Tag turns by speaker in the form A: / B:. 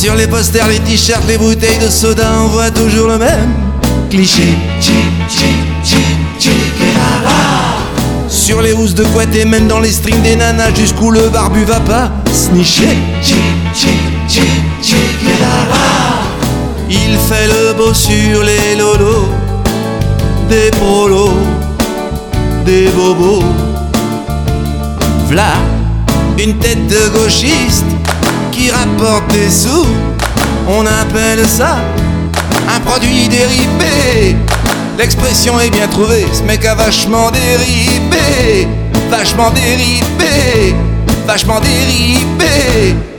A: Sur les posters, les t-shirts, les bouteilles de soda, on voit toujours le même cliché. Sur les housses de couette et même dans les strings des nanas, jusqu'où le barbu va pas snicher. Il fait le beau sur les lolos, des prolos, des bobos. V'là une tête de gauchiste qui rapporte des sous. On appelle ça un produit dérivé. L'expression est bien trouvée, ce mec a vachement dérivé. Vachement dérivé, vachement dérivé.